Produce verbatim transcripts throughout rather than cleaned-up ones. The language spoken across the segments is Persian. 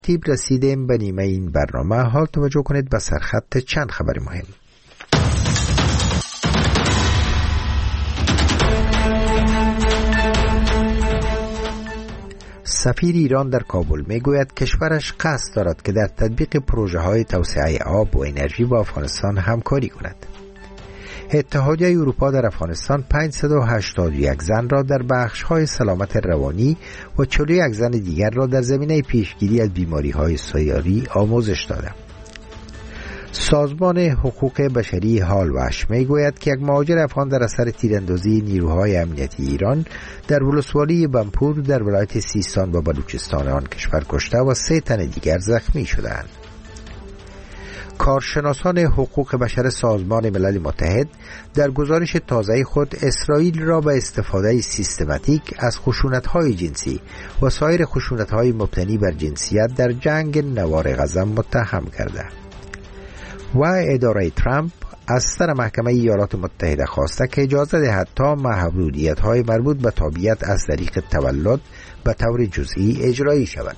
تیب رسیدیم به نیمه این برنامه. حال توجه کنید به سرخط چند خبر مهم. سفیر ایران در کابل میگوید کشورش قصد دارد که در تطبیق پروژه های توسعه آب و انرژی با افغانستان همکاری کند. اتحادیه اروپا در افغانستان پانصد و هشتاد و یک زن را در بخش‌های سلامت روانی و چهل و یک زن دیگر را در زمینه پیشگیری از بیماری‌های سیاری آموزش داده. سازمان حقوق بشری حال وحش میگوید که یک مهاجر افغان در اثر تیراندازی نیروهای امنیتی ایران در ولسوالی بمپور در ولایت سیستان و بلوچستان آن کشور کشته و سه تن دیگر زخمی شدند. کارشناسان حقوق بشر سازمان ملل متحد در گزارش تازه خود اسرائیل را به استفاده سیستماتیک از خشونت‌های جنسی و سایر خشونت‌های مبتنی بر جنسیت در جنگ نوار غزه متهم کرده. و اداره ترامپ از سر محکمه ایالات متحده خواسته که اجازه دهد تا محدودیت‌های مربوط به تابعیت از طریق تولد به طور جزئی اجرایی شود.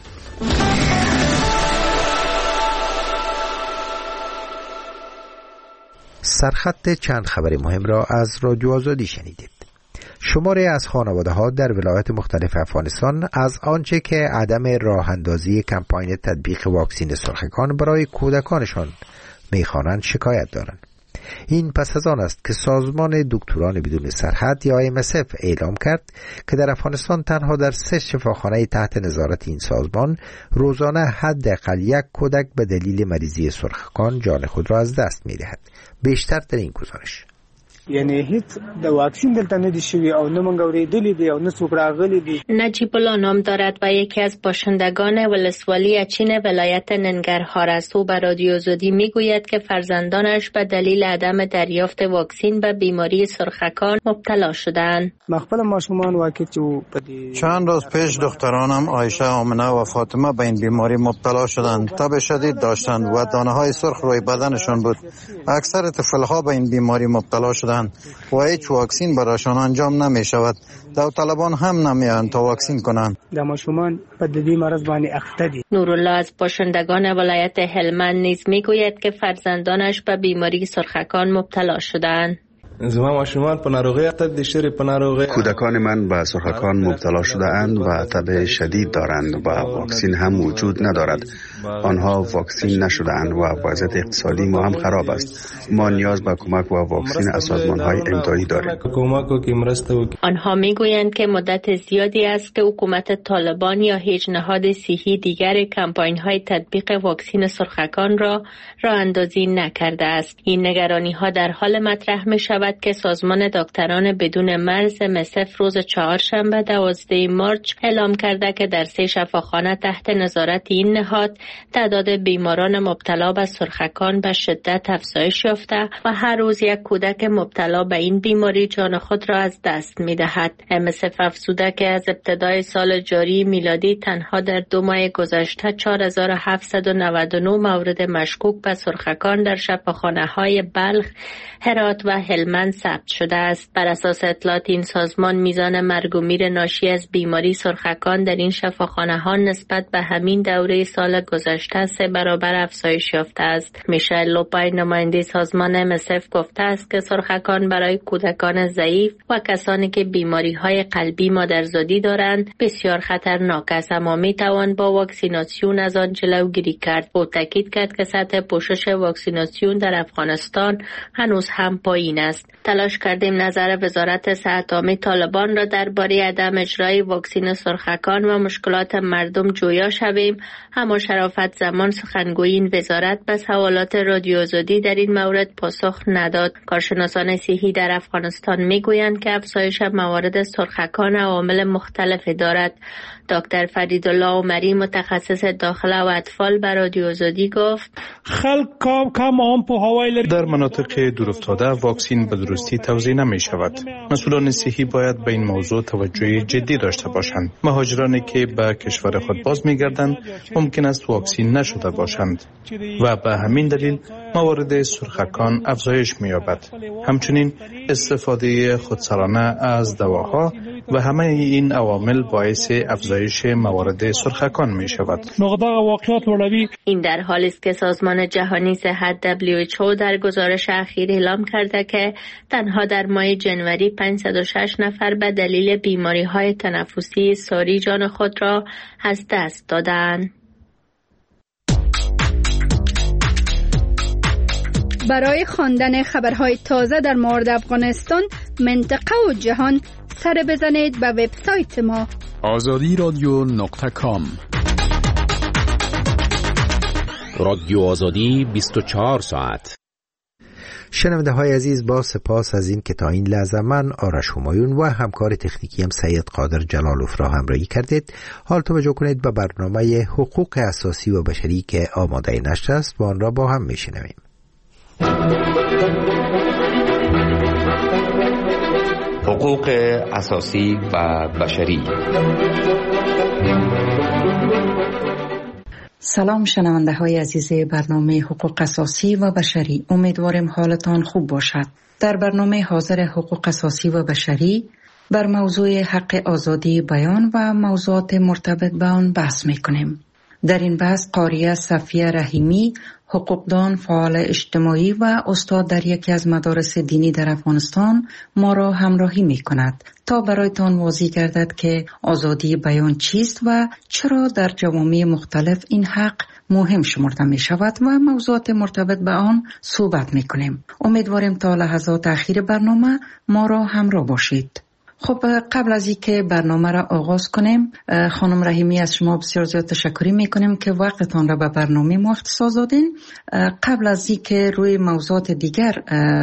سرخط چند خبر مهم را از رادیو آزادی شنیدید. شماری از خانواده ها در ولایات مختلف افغانستان از آنچه که عدم راه اندازی کمپاین تطبیق واکسین سرخکان برای کودکانشان میخوانند شکایت دارند. این پس از آن است که سازمان دکتران بدون سرحد یا ام اس اف اعلام کرد که در افغانستان تنها در سه شفاخانه تحت نظارت این سازمان روزانه حداقل یک کودک به دلیل مریضی سرخکان جان خود را از دست می‌دهد. بیشتر در این گزارش. یعنی هیڅ د واکسین دلته نه دي شوی او نه مونږ اورېدلې دي او نه څوک راغلي دي. نجیب الله نام دارد و یکی از باشندگان ولسوالی اچین ولایت ننگرهار است. او به رادیو آزادی میگوید که فرزندانش به دلیل عدم دریافت واکسین به بیماری سرخکان مبتلا شدند. مخبل ماشومان واقع چند روز پیش دخترانم عایشه، آمنه و فاطمه به این بیماری مبتلا شدند. تب شدید داشتند و دانه های سرخ روی بدنشان بود. اکثر طفل‌ها به این بیماری مبتلا شدند و هیچ واکسین برایشان انجام نمی شود. داوطلبان هم نمیان تا واکسین کنند. دماشومان په دې مرض باندې اخته دي. نورالله از باشندگان ولایت هلمند نیز میگوید که فرزندانش به بیماری سرخکان مبتلا شدند. زما ماشومان په ناروغی اخته دي، شری په ناروغی. کودکان من به سرخکان مبتلا شده اند و تب شدید دارند و واکسین هم وجود ندارد. آنها واکسین نشده اند و وضعیت اقتصادی ما هم خراب است. ما نیاز به کمک و واکسین از سازمان‌های امدادی داریم. آنها میگویند که مدت زیادی است که حکومت طالبان یا هیچ نهاد صحی دیگر کمپاین‌های تطبیق واکسین سرخکان را راه اندازی نکرده است. این نگرانی‌ها در حال مطرح می‌شود که سازمان دکتران بدون مرز ام اس اف روز چهارشنبه دوازدهم مارس اعلام کرده که در سه شفاخانه تحت نظارت این نهاد تعداد بیماران مبتلا به سرخکان به شدت افزایش یافته و هر روز یک کودک مبتلا به این بیماری جان خود را از دست می‌دهد. ام اس اف افزوده که از ابتدای سال جاری میلادی تنها در دو ماه گذشته چهار هزار و هفتصد و نود و نه مورد مشکوک به سرخکان در شفاخانه‌های بلخ، هرات و هلمند ثبت شده است. بر اساس اطلاعات این سازمان میزان مرگ و میر ناشی از بیماری سرخکان در این شفاخانه‌ها نسبت به همین دوره سال گذشته سه برابر افزایش یافته است. میشل لوپای نماینده سازمان ام اس اف گفته است که سرخکان برای کودکان ضعیف و کسانی که بیماری‌های قلبی مادرزادی دارند بسیار خطرناک است، اما میتوان با واکسیناسیون از آن جلوگیری کرد. او تاکید کرد که سطح پوشش واکسیناسیون در افغانستان هنوز هم پایین است. تلاش کردیم نظر وزارت صحت عامه طالبان را درباره عدم اجرای واکسین سرخکان و مشکلات مردم جویا شویم، اما شرافت زمان سخنگوی این وزارت به سوالات رادیو آزادی در این مورد پاسخ نداد. کارشناسان صحی در افغانستان میگویند که افزایش موارد سرخکان عوامل مختلفی دارد. دکتر فریدالله عمری متخصص داخله و اطفال بر رادیو آزادی گفت: در مناطق دورافتاده واکسین به درستی توزیع نمی شود. مسئولان صحی باید به این موضوع توجه جدی داشته باشند. مهاجرانی که به کشور خود باز می گردند ممکن است واکسین نشده باشند و به همین دلیل موارد سرخکان افزایش می یابد. همچنین استفاده خودسرانه از دواها و همه این عوامل باعث افزایش موارد سرخکان می شود. این در حالی است که سازمان جهانی صحت دبلیو اچ او در گزارش اخیر اعلام کرده که تنها در ماه جنوری پانصد و شش نفر به دلیل بیماری‌های تنفسی ساری جان خود را از دست دادند. برای خواندن خبرهای تازه در مورد افغانستان، منطقه و جهان، سر بزنید به وبسایت ما آزادی رادیو نقطه کام. رادیو آزادی بیست و چهار ساعت. شنونده های عزیز، با سپاس از این که تا این لحظه من آرش همایون و همکار تکنیکی هم سید قادر جلالوف را همراهی کردید. حال توجه کنید به برنامه حقوق اساسی و بشری که آماده نشر است و آن را با هم میشنویم. حقوق اساسی و بشری. سلام شنونده های عزیز برنامه حقوق اساسی و بشری، امیدوارم حالتان خوب باشد. در برنامه حاضر حقوق اساسی و بشری بر موضوع حق آزادی بیان و موضوعات مرتبط به آن بحث میکنیم. در این بحث قاریه صفیه رحیمی، حقوقدان، فعال اجتماعی و استاد در یکی از مدارس دینی در افغانستان ما را همراهی می کند تا برایتان واضح گردد که آزادی بیان چیست و چرا در جوامع مختلف این حق مهم شمرده می شود و موضوعات مرتبط به آن صحبت می کنیم. امیدوارم تا لحظات اخیر برنامه ما را همراه باشید. خب قبل از اینکه برنامه را آغاز کنیم، خانم رحیمی از شما بسیار زیاد تشکری میکنیم که وقتتان را به برنامه ما اختصاص دادین. قبل از اینکه روی موضوعات دیگر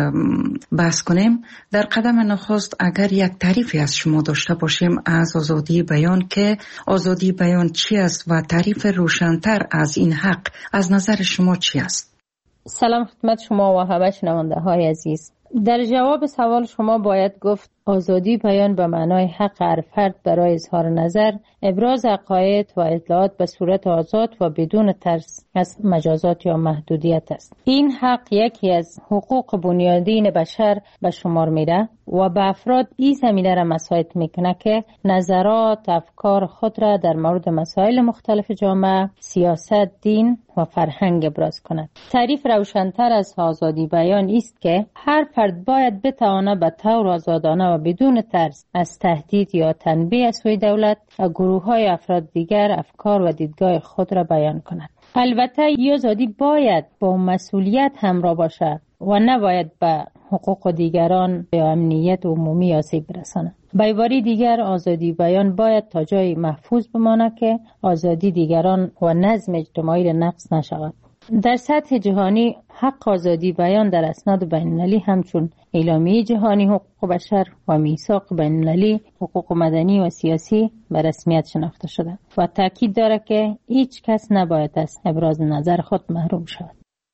بحث کنیم، در قدم نخست اگر یک تعریفی از شما داشته باشیم از آزادی بیان، که آزادی بیان چی است و تعریف روشن‌تر از این حق از نظر شما چی است؟ سلام خدمت شما و همه شنونده های عزیز. در جواب سوال شما باید گفت آزادی بیان به معنای حق هر فرد برای اظهار نظر، ابراز عقاید و اطلاعات به صورت آزاد و بدون ترس از مجازات یا محدودیت است. این حق یکی از حقوق بنیادین بشر به شمار میره و به افراد این زمینه را مساعد میکنه که نظرات، افکار خود را در مورد مسائل مختلف جامعه، سیاست، دین و فرهنگ ابراز کند. تعریف روشن‌تر از آزادی بیان است که هر فرد باید بتواند به طور آزادانه و بدون ترس از تهدید یا تنبیه از سوی دولت و گروه‌های افراد دیگر افکار و دیدگاه خود را بیان کند. البته این آزادی باید با مسئولیت همراه باشد و نباید به حقوق دیگران یا امنیت عمومی آسیب برساند. به عبارت دیگر، آزادی بیان باید تا جای محفوظ بماند که آزادی دیگران و نظم اجتماعی را نقض نشود. در سطح جهانی حق آزادی بیان در اسناد بین‌المللی همچون اعلامیه جهانی حقوق بشر و میثاق بین‌المللی حقوق مدنی و سیاسی به رسمیت شناخته شده و تاکید دارد که هیچ کس نباید از ابراز نظر خود محروم شود.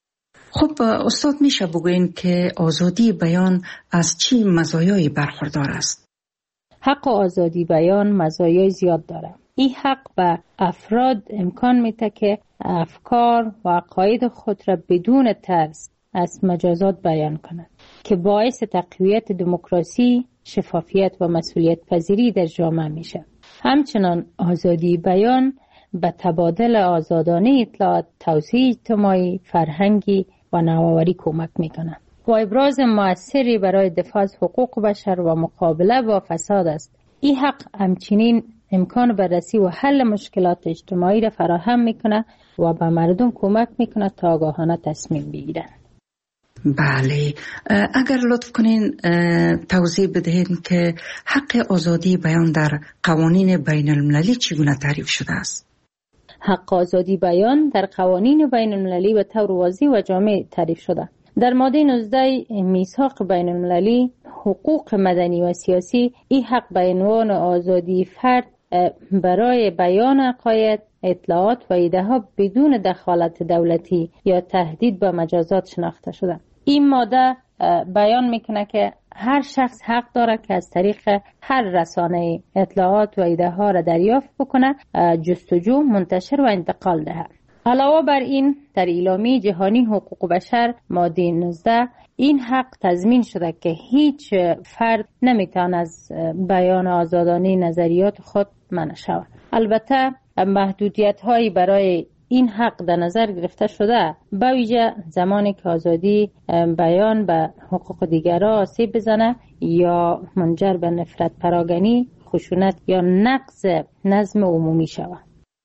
خب استاد، میشه بگوین که آزادی بیان از چی مزایایی برخوردار است؟ حق آزادی بیان مزایای زیاد دارد. این حق به افراد امکان میده که افکار و عقاید خود را بدون ترس از مجازات بیان کنند که باعث تقویت دموکراسی، شفافیت و مسئولیت پذیری در جامعه میشه. همچنان آزادی بیان به تبادل آزادانه اطلاعات، توسعه اجتماعی، فرهنگی و نوآوری کمک میکنند و ابراز مؤثری برای دفاع از حقوق بشر و مقابله با فساد است. این حق همچنین امکان بررسی و حل مشکلات اجتماعی را فراهم میکنه و به مردم کمک میکنه تا آگاهانه تصمیم بگیرن. بله، اگر لطف کنین توضیح بدهید که حق آزادی بیان در قوانین بین المللی چگونه تعریف شده است؟ حق آزادی بیان در قوانین بین المللی به طور واضح و جامع تعریف شده. در ماده نوزده میثاق بین المللی حقوق مدنی و سیاسی، این حق به عنوان آزادی فرد برای بیان عقاید، اطلاعات و ایده ها بدون دخالت دولتی یا تهدید به مجازات شناخته شده. این ماده بیان میکنه که هر شخص حق داره که از طریق هر رسانه اطلاعات و ایده ها را دریافت بکنه، جستجو، منتشر و انتقال دهد. علاوه بر این در اعلامیه جهانی حقوق بشر ماده نوزده این حق تضمین شده که هیچ فرد نمیتواند از بیان آزادانه نظریات خود منع شود. البته محدودیت هایی برای این حق در نظر گرفته شده، به ویژه زمانی که آزادی بیان به حقوق دیگران آسیب بزنه یا منجر به نفرت پراگنی، خشونت یا نقض نظم عمومی شود.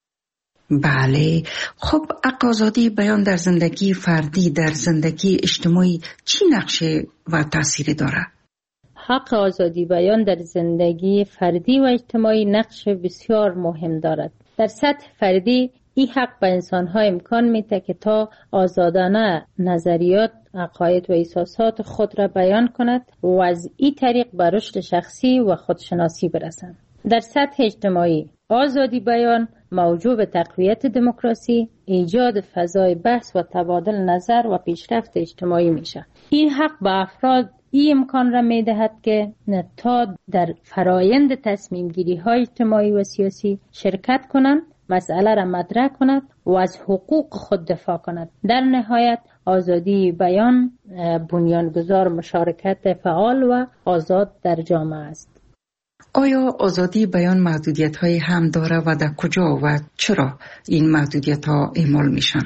بله، خب حق آزادی بیان در زندگی فردی، در زندگی اجتماعی چی نقشه و تأثیری داره؟ حق آزادی بیان در زندگی فردی و اجتماعی نقش بسیار مهم دارد. در سطح فردی این حق به انسان‌ها امکان میده که تا آزادانه نظریات، عقاید و احساسات خود را بیان کند و از این طریق به رشد شخصی و خودشناسی برسند. در سطح اجتماعی آزادی بیان موجب به تقویت دموکراسی، ایجاد فضای بحث و تبادل نظر و پیشرفت اجتماعی میشه. این حق به افراد این امکان را میدهد که تا در فرایند تصمیم گیری های اجتماعی و سیاسی شرکت کنند، مسئله را مطرح کند و از حقوق خود دفاع کند. در نهایت آزادی بیان بنیانگذار مشارکت فعال و آزاد در جامعه است. آیا آزادی بیان محدودیت های هم داره و در کجا و چرا این محدودیت ها اعمال میشن؟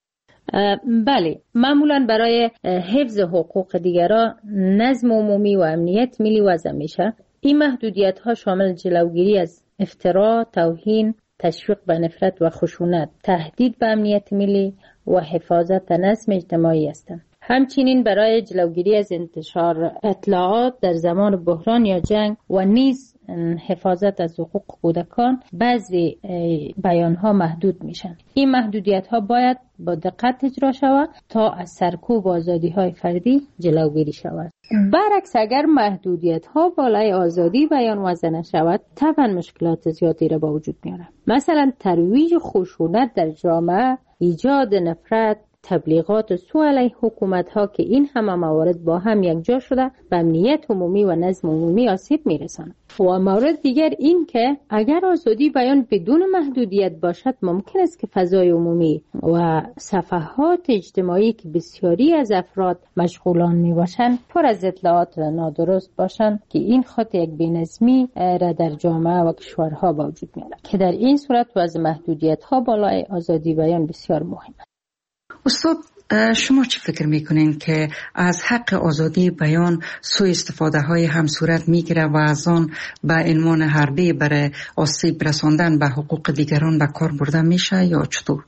بله، معمولا برای حفظ حقوق دیگران، نظم عمومی و امنیت ملی وضع میشه. این محدودیت ها شامل جلوگیری از افترا، توهین، تشویق به نفرت و خشونت، تهدید به امنیت ملی و حفاظت نظم اجتماعی هستند. همچنین برای جلوگیری از انتشار اطلاعات در زمان بحران یا جنگ و نیز حفاظت از حقوق کودکان بعضی بیانها محدود میشن. این محدودیت ها باید با دقت اجرا شود تا از سرکوب آزادی های فردی جلوگیری شود. برعکس اگر محدودیت ها بالای آزادی بیان وضع نشود، طبعا مشکلات زیادی را با وجود میاره. مثلا ترویج خشونت در جامعه، ایجاد نفرت، تبلیغات سوء علیه حکومت ها که این همه موارد با هم یکجا شده به امنیت عمومی و نظم عمومی آسیب میرساند. و مورد دیگر این که اگر آزادی بیان بدون محدودیت باشد، ممکن است که فضای عمومی و صفحات اجتماعی که بسیاری از افراد مشغولان می باشند پر از اطلاعات نادرست باشند که این خود یک بی‌نظمی را در جامعه و کشورها با وجود میارد که در این صورت وضع محدودیت ها بالای آزادی بیان بسیار مهم است. استاد، شما چی فکر میکنین که از حق آزادی بیان سوء استفاده های هم صورت میگیره و از آن به عنوان حربه برای آسیب رساندن به حقوق دیگران به کار برده میشه یا چطور؟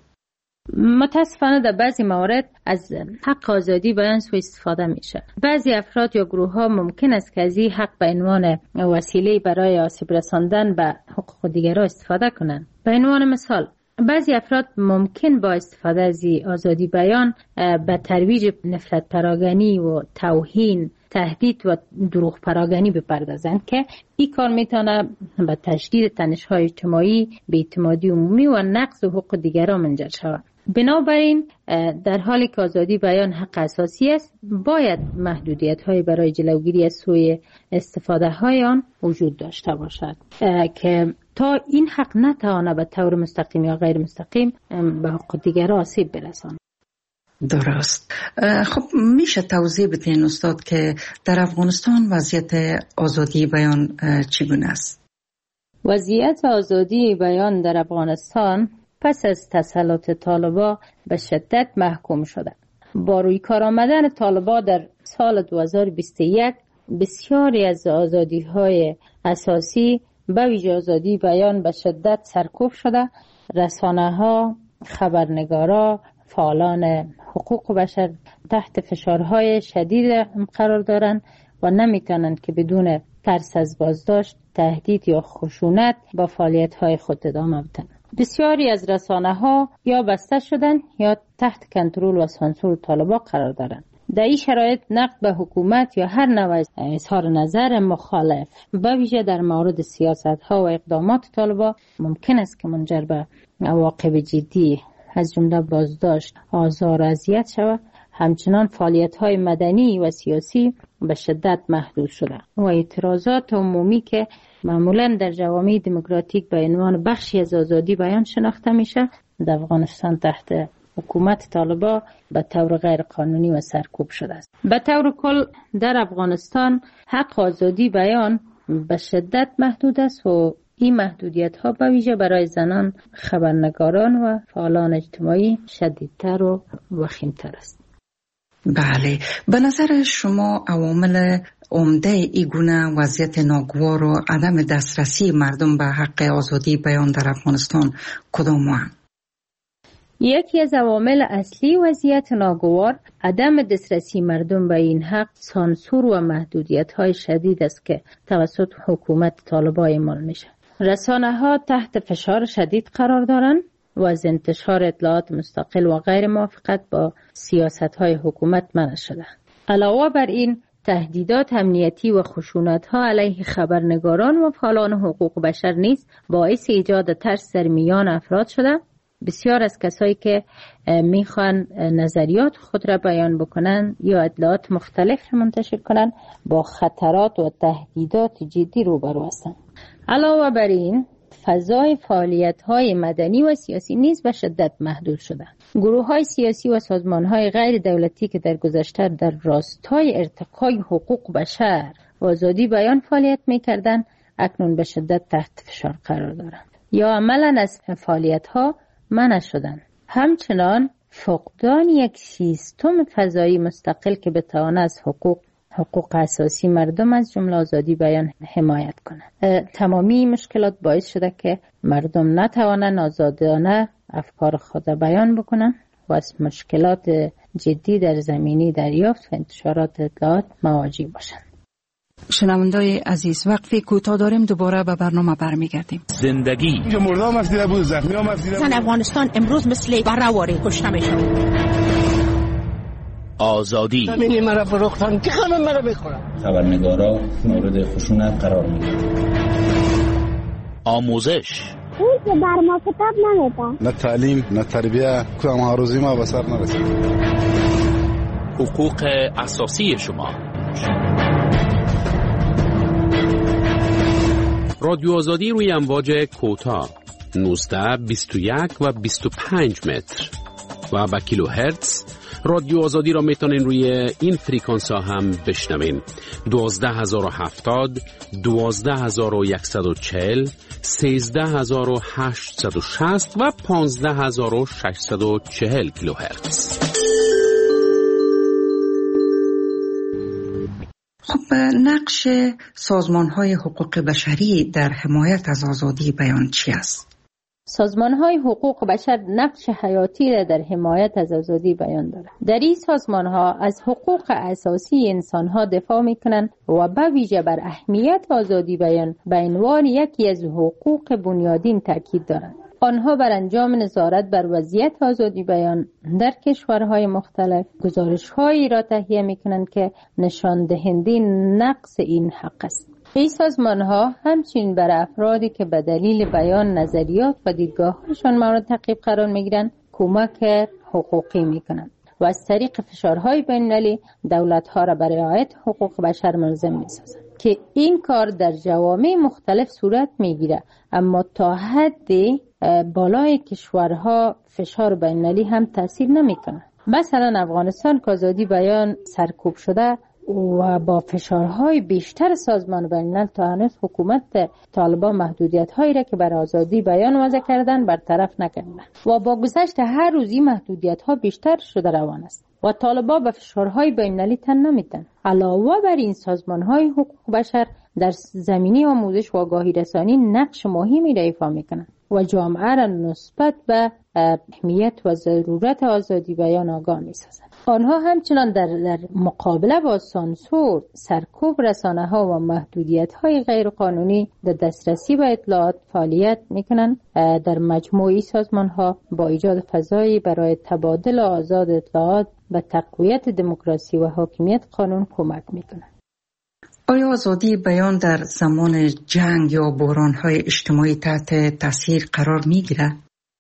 متاسفانه در بعضی موارد از حق آزادی بیان سوء استفاده میشه. بعضی افراد یا گروه ها ممکن است که از این حق به عنوان وسیله برای آسیب رساندن به حقوق دیگران استفاده کنند. به عنوان مثال، بعضی افراد ممکن با استفاده از آزادی بیان به ترویج نفرت پراگنی و توهین، تهدید و دروغ پراگنی بپردازند که این کار میتونه به تشدید تنش‌های اجتماعی، بی‌اعتمادی عمومی و نقض حقوق دیگران منجر شود. بنابراین در حالی که آزادی بیان حق اساسی است، باید محدودیت‌های برای جلوگیری از سوء استفاده‌های آن وجود داشته باشد که تا این حق نتواند به طور مستقیم یا غیر مستقیم به حقوق دیگران آسیب برساند. درست. خب میشه توضیح بدین استاد که در افغانستان وضعیت آزادی بیان چگونه است؟ وضعیت آزادی بیان در افغانستان پس از تسلط طالبان به شدت محکوم شده. با روی کار آمدن طالبان در سال دو هزار و بیست و یک بسیاری از آزادی‌های اساسی به ویژه آزادی بیان به شدت سرکوب شده. رسانه‌ها، خبرنگارا، فعالان حقوق بشر تحت فشارهای شدید قرار دارند و نمیتونند که بدون ترس از بازداشت، تهدید یا خشونت با فعالیت‌های خود ادامه بدن. بسیاری از رسانه‌ها یا بسته شدن یا تحت کنترل و سانسور طالبان قرار دارند. در این شرایط نقد به حکومت یا هر نوع اظهار نظر مخالف به ویژه در مورد سیاست‌ها و اقدامات طالبان ممکن است که منجر به عواقب جدی از جمله بازداشت، آزار و اذیت شود. همچنان فعالیت‌های مدنی و سیاسی به شدت محدود شده و اعتراضات عمومی که معمولاً در جوامع دموکراتیک به عنوان بخشی از آزادی بیان شناخته میشه در افغانستان تحت حکومت طالبان به طور غیر قانونی و سرکوب شده است. به طور کل در افغانستان حق آزادی بیان به شدت محدود است و این محدودیت ها به ویژه برای زنان، خبرنگاران و فعالان اجتماعی شدیدتر و وخیمتر است. بله، به نظر شما عوامل عمده ای گونه وضعیت ناگوار و عدم دسترسی مردم به حق آزادی بیان در افغانستان کدام هستند؟ یکی از عوامل اصلی وضعیت ناگوار عدم دسترسی مردم به این حق سانسور و محدودیت های شدید است که توسط حکومت طالبان اعمال میشه. رسانه ها تحت فشار شدید قرار دارند و از انتشار اطلاعات مستقل و غیر موافقت با سیاست های حکومت منع شده. علاوه بر این تهدیدات امنیتی و خشونت ها علیه خبرنگاران و فعالان حقوق بشر نیز باعث ایجاد ترس در میان افراد شده. بسیار از کسایی که میخوان نظریات خود را بیان بکنن یا اطلاعات مختلف را منتشر کنن با خطرات و تهدیدات جدی روبرو هستند. علاوه بر این فضای فعالیت های مدنی و سیاسی نیز به شدت محدود شده. گروه های سیاسی و سازمان های غیر دولتی که در گذشته در راستای ارتقای حقوق بشر و آزادی بیان فعالیت میکردند اکنون به شدت تحت فشار قرار دارند یا عملا از فعالیت ها منع شدند. همچنان فقدان یک سیستم فضایی مستقل که بتواند از حقوق حقوق اساسی مردم از جمله آزادی بیان حمایت کنند. تمامی مشکلات باعث شده که مردم نتوانند آزادانه افکار خود بیان بکنند و از مشکلات جدی در زمینه دریافت و انتشارات اطلاعات مواجه باشند. شنوندای عزیز، وقفی کوتاه داریم، دوباره به برنامه برمیگردیم. زندگی اینجا مردم افدیده بود، زخمی هم افدیده بود. افغانستان امروز مثل برهواری کشته میشه. آزادی همینی مرا فروختن که همه مرا بخورن. خبرنگارا مورد خشونت قرار میگیرن. آموزش اون که در ما کتاب نمیدن. نه تعلیم نه تربیه، کدام هاروزی ما به سر نرسید. حقوق اساسی شما. رادیو آزادی روی امواج کوتاه نوزده، بیست و یک و بیست و پنج متر و با کیلو هرتز. رادیو آزادی را میتونین روی این فریکانس ها هم بشنوین: دوازده هزار و هفتاد، دوازده هزار و صد و چهل، سیزده هزار و هشتصد و شصت و پانزده هزار و ششصد و چهل کیلو هرتز. خب نقش سازمان‌های حقوق بشری در حمایت از آزادی بیان چی است؟ سازمان‌های حقوق بشر نقش حیاتی را در حمایت از آزادی بیان دارند. در این سازمان‌ها از حقوق اساسی انسان‌ها دفاع می‌کنند و به ویژه بر اهمیت آزادی بیان به عنوان یکی از حقوق بنیادین تاکید دارند. آنها بر انجام نظارت بر وضعیت آزادی بیان در کشورهای مختلف گزارش‌هایی را تهیه می‌کنند که نشان دهنده نقص این حق است. این سازمان‌ها همچنین بر افرادی که به دلیل بیان نظریات و دیدگاه‌هایشان مورد تعقیب قرار می‌گیرند کمک حقوقی می‌کنند و از طریق فشارهای بین‌المللی دولت‌ها را برای رعایت حقوق بشر ملزم می‌سازند که این کار در جوامع مختلف صورت می‌گیرد، اما تا حدی بالای کشورها فشار بین‌المللی هم تاثیر نمی‌کند. مثلا افغانستان که آزادی بیان سرکوب شده و با فشارهای بیشتر سازمان بین‌الملل تا هنوز حکومت طالبان محدودیت‌هایی را که بر آزادی بیان وضع کردن برطرف نکردند و با گذشت هر روزی محدودیت‌ها بیشتر شده روان است و طالبان به فشارهای بین‌المللی تن نمی‌دهند. علاوه بر این سازمان‌های حقوق بشر در زمینه آموزش و آگاهی رسانی نقش مهمی را ایفا می‌کنند و جامعه را نسبت به اهمیت و ضرورت آزادی بیان آگاه می‌سازند. آنها همچنان در, در مقابله با سانسور، سرکوب رسانه‌ها و محدودیت‌های غیرقانونی در دسترسی به اطلاعات فعالیت می‌کنند. در مجموعی سازمان‌ها با ایجاد فضایی برای تبادل آزاد اطلاعات به تقویت دموکراسی و حاکمیت قانون کمک می‌کنند. آیا آزادی بیان در زمان جنگ یا بحران‌های اجتماعی تحت تاثیر قرار می‌گیرد؟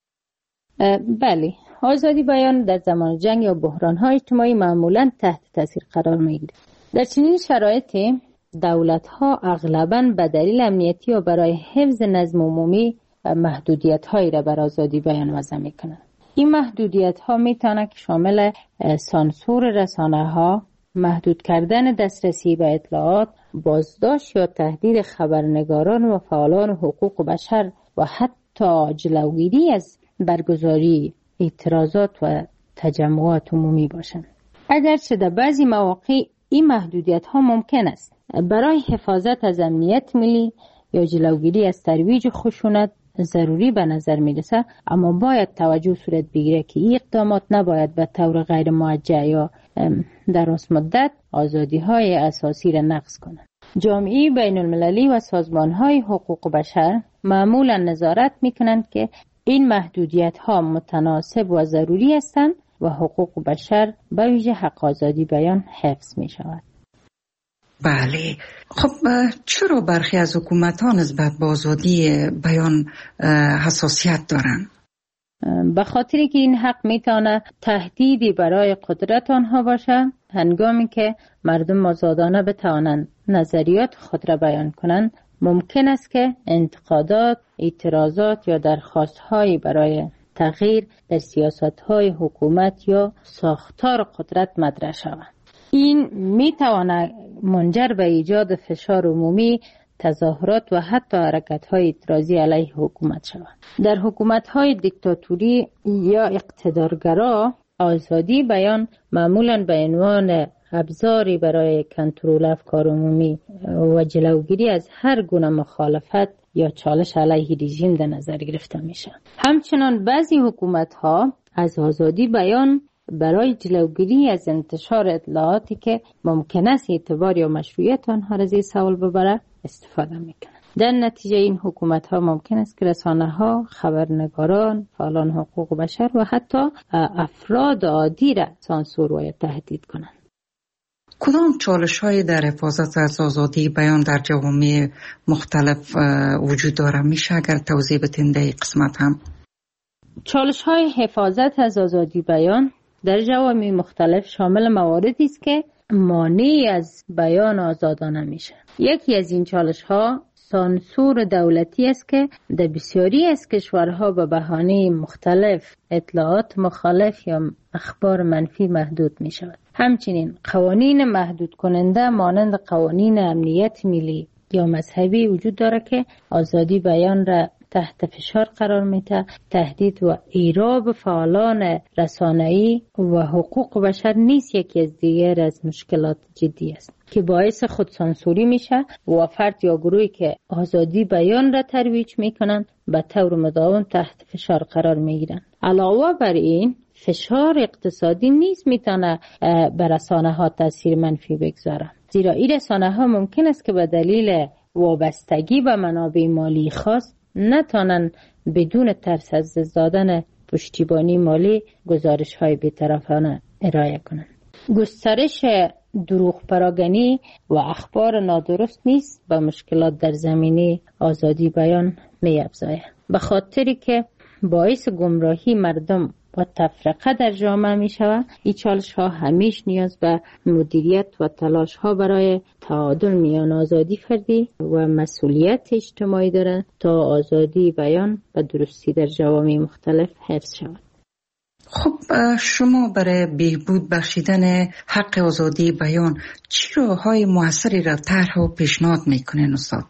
بله، آزادی بیان در زمان جنگ یا بحران‌های اجتماعی معمولاً تحت تاثیر قرار می‌گیرد. در چنین شرایطی دولت‌ها اغلباً به دلیل امنیتی و برای حفظ نظم عمومی محدودیت هایی را بر آزادی بیان وضع میکنند. این محدودیت ها میتونه که شامل سانسور رسانه ها، محدود کردن دسترسی به اطلاعات، بازداشت یا تهدید خبرنگاران و فعالان حقوق بشر و حتی جلوگیری از برگزاری اعتراضات و تجمعات عمومی باشند. اگرچه در بعضی مواقع این محدودیت ها ممکن است برای حفاظت از امنیت ملی یا جلوگیری از ترویج خشونت ضروری به نظر میرسه، اما باید توجه صورت بگیره که این اقدامات نباید به طور غیر موجه یا دراز مدت آزادی های اساسی را نقض کنند. جامعه بین المللی و سازمان های حقوق بشر معمولا نظارت میکنند که این محدودیت ها متناسب و ضروری هستند و حقوق بشر به ویژه حق آزادی بیان حفظ می شود. بله، خب چرا برخی از حکومت‌ها نسبت به آزادی بیان حساسیت دارند؟ به خاطری که این حق میتونه تهدیدی برای قدرت آنها باشه، هنگامی که مردم آزادانه بتوانند نظریات خود را بیان کنند، ممکن است که انتقادات، اعتراضات یا درخواست‌هایی برای تغییر در سیاست‌های حکومت یا ساختار قدرت مطرح شوند. این میتواند منجر به ایجاد فشار عمومی، تظاهرات و حتی حرکت‌های اعتراضی علیه حکومت شود. در حکومت‌های دیکتاتوری یا اقتدارگرا، آزادی بیان معمولاً به عنوان ابزاری برای کنترل افکار عمومی و جلوگیری از هر گونه مخالفت یا چالش علیه رژیم در نظر گرفته میشه. همچنان بعضی حکومت‌ها از آزادی بیان برای جلوگیری از انتشار اطلاعاتی که ممکن است اعتبار یا مشروعیت آنها را زیر سوال ببره استفاده میکنند. در نتیجه این حکومت‌ها ممکن است که رسانه‌ها، خبرنگاران، فعالان حقوق بشر و حتی افراد عادی را سانسور و تهدید کنند. کدام چالش‌هایی در حفاظت از آزادی بیان در جوامع مختلف وجود داره؟ میشه اگر توضیح بدین در این قسمت هم؟ چالش‌های حفاظت از آزادی بیان در جوامع مختلف شامل مواردی است که مانع از بیان آزادانه میشه. یکی از این چالش‌ها سانسور دولتی است که در بسیاری از کشورها به بهانه مختلف اطلاعات مخالف یا اخبار منفی محدود می شود. همچنین قوانین محدود کننده مانند قوانین امنیت ملی یا مذهبی وجود داره که آزادی بیان را تحت فشار قرار میده. تهدید و ایراب فعالان رسانه‌ای و حقوق بشر نیست یکی از دیگر از مشکلات جدی است که باعث خودسانسوری میشه و فرد یا گروهی که آزادی بیان را ترویج میکنن به طور مداوم تحت فشار قرار میگیرن. علاوه بر این فشار اقتصادی نیز میتونه بر رسانه ها تاثیر منفی بگذاره، زیرا این رسانه ها ممکن است که به دلیل وابستگی به منابع مالی خاص نتونن بدون ترس از دست دادن پشتیبانی مالی گزارش های بی‌طرفانه ارائه کنند. گسترش دروغ پراگنی و اخبار نادرست نیست به مشکلات در زمینه آزادی بیان می افزاید، به خاطری که باعث گمراهی مردم و تفرقه در جامعه می شود. این چالش ها همیش نیاز به مدیریت و تلاش ها برای تعادل میان آزادی فردی و مسئولیت اجتماعی دارند تا آزادی بیان و درستی در جوامع مختلف حفظ شود. خب شما برای بهبود بخشیدن حق آزادی بیان چه راههای موثری را طرح و پیشنهاد میکنین استاد؟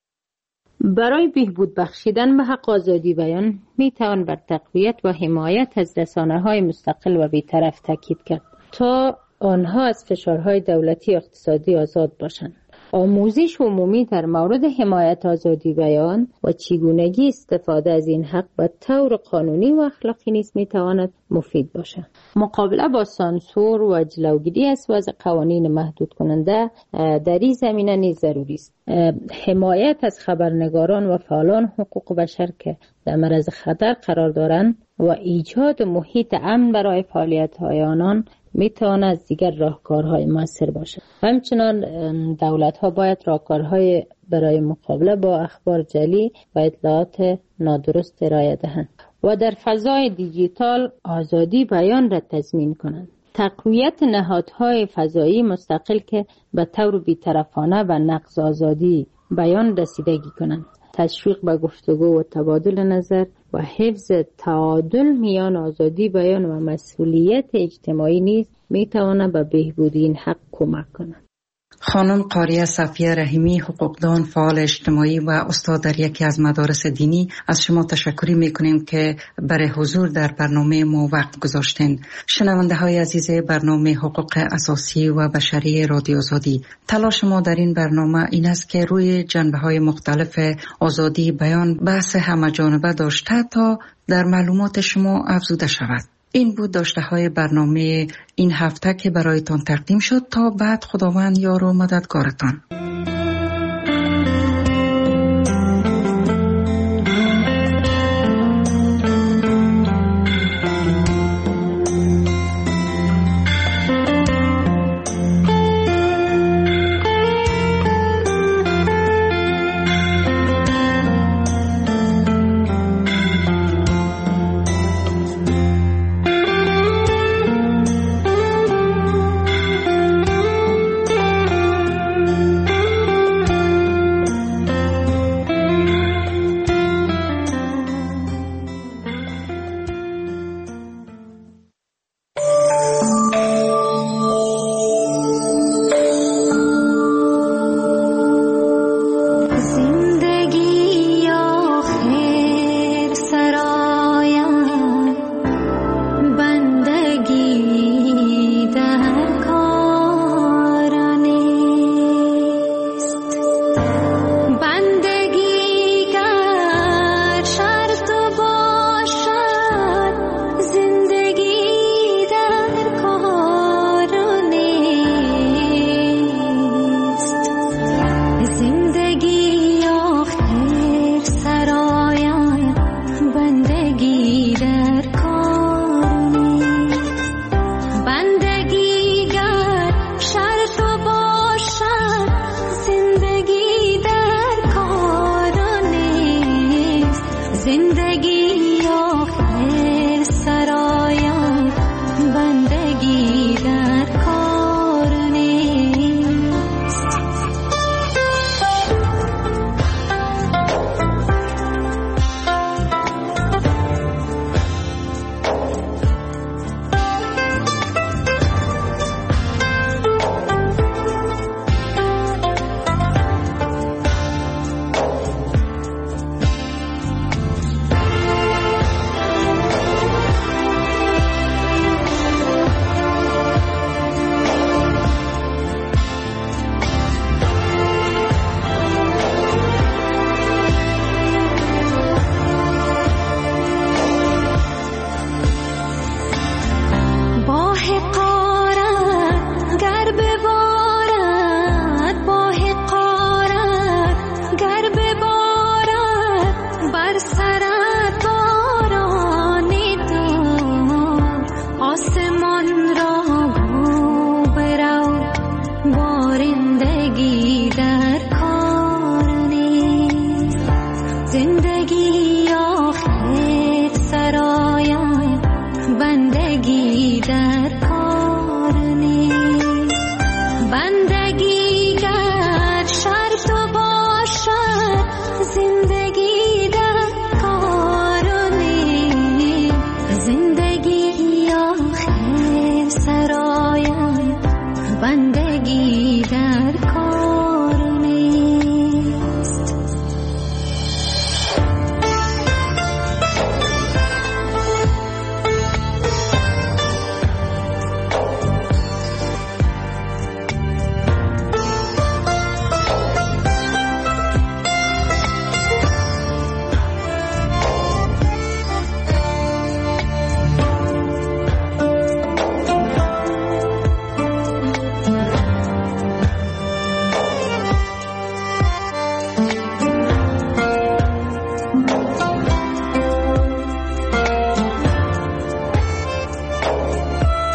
برای بهبود بخشیدن به حق آزادی بیان می توان بر تقویت و حمایت از رسانه‌های مستقل و بی‌طرف تاکید کرد تا آنها از فشارهای دولتی اقتصادی آزاد باشند. آموزش عمومی در مورد حمایت آزادی بیان و چگونگی استفاده از این حق به طور قانونی و اخلاقی نیز می تواند مفید باشد. مقابله با سانسور و جلوگیری از وضع قوانین محدود کننده در این زمینه نیز ضروری است. حمایت از خبرنگاران و فعالان حقوق بشر که در معرض خطر قرار دارند و ایجاد محیط امن برای فعالیت‌های آنان میتواند از دیگر راهکارهای موثر باشد. همچنان دولت‌ها باید راهکارهای برای مقابله با اخبار جعلی و اطلاعات نادرست ارائه دهند و در فضای دیجیتال آزادی بیان را تضمین کنند. تقویت نهادهای فضایی مستقل که به طور بی‌طرفانه و نقض آزادی بیان رسیدگی کنند. تشویق به گفتگو و تبادل نظر و حفظ تعادل میان آزادی بیان و مسئولیت اجتماعی نیز میتواند به بهبود این حق کمک کند. خانم قاریه صفیه رحیمی، حقوقدان، فعال اجتماعی و استاد در یکی از مدارس دینی، از شما تشکر میکنیم که برای حضور در برنامه ما وقت گذاشتین. شنونده های عزیز برنامه حقوق اساسی و بشری رادیو آزادی، تلاش ما در این برنامه این است که روی جنبه های مختلف آزادی بیان بحث همه‌جانبه داشته تا در معلومات شما افزوده شود. این بود داشته های برنامه این هفته که برایتان تقدیم شد. تا بعد خداوند یار و مددگارتان.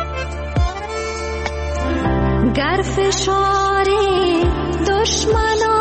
گر فشار دشمنان